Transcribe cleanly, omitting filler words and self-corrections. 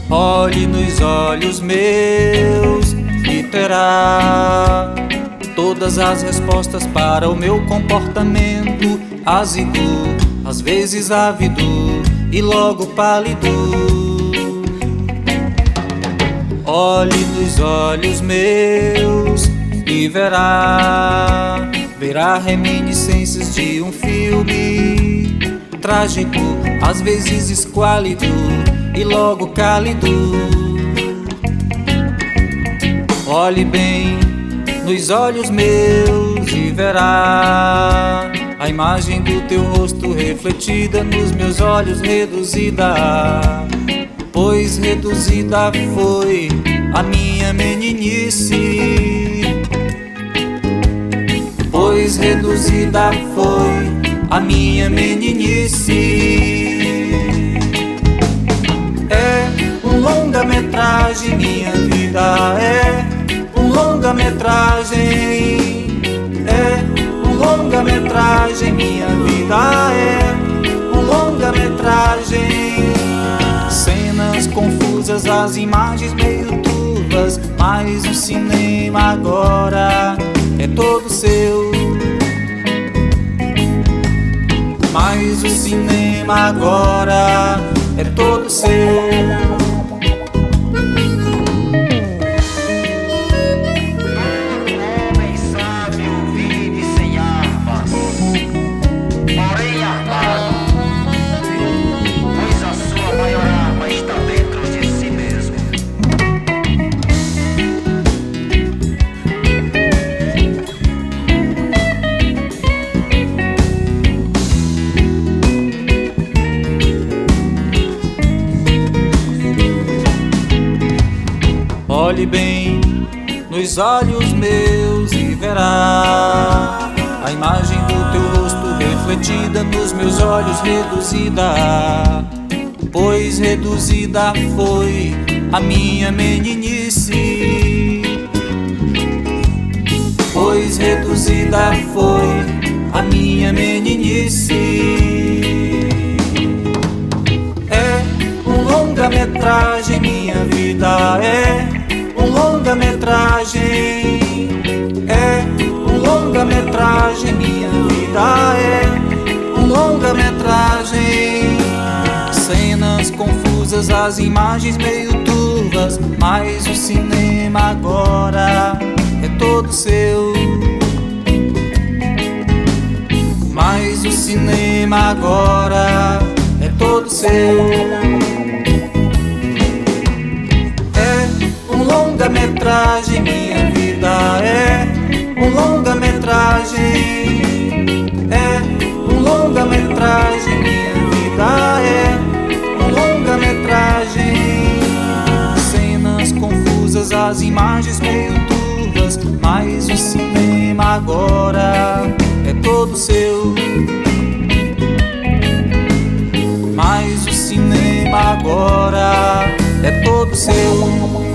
Olhe nos olhos meus e terá todas as respostas para o meu comportamento ácido, às vezes ávido e logo pálido. Olhe nos olhos meus e verá reminiscências de um filme trágico, às vezes esquálido e logo cálido. Olhe bem nos olhos meus e verá a imagem do teu rosto refletida nos meus olhos reduzida, pois reduzida foi a minha meninice, pois reduzida foi a minha meninice. É um longa-metragem, minha vida é um longa-metragem. É um longa-metragem, minha vida é um longa-metragem. Cenas confusas, as imagens meio turvas, mas o cinema agora é todo seu. Mas o cinema agora é todo seu. Olhe bem nos olhos meus e verá a imagem do teu rosto refletida nos meus olhos reduzida, pois reduzida foi a minha meninice, pois reduzida foi a minha meninice. É um longa-metragem, minha vida é um longa-metragem. É um longa-metragem, minha vida é um longa-metragem. Cenas confusas, as imagens meio turvas, mas o cinema agora é todo seu. Mas o cinema agora é todo seu. Longa-metragem, minha vida é um longa-metragem. É um longa-metragem, minha vida é um longa-metragem. Cenas confusas, as imagens meio turvas, mas o cinema agora é todo seu. Mas o cinema agora é todo seu.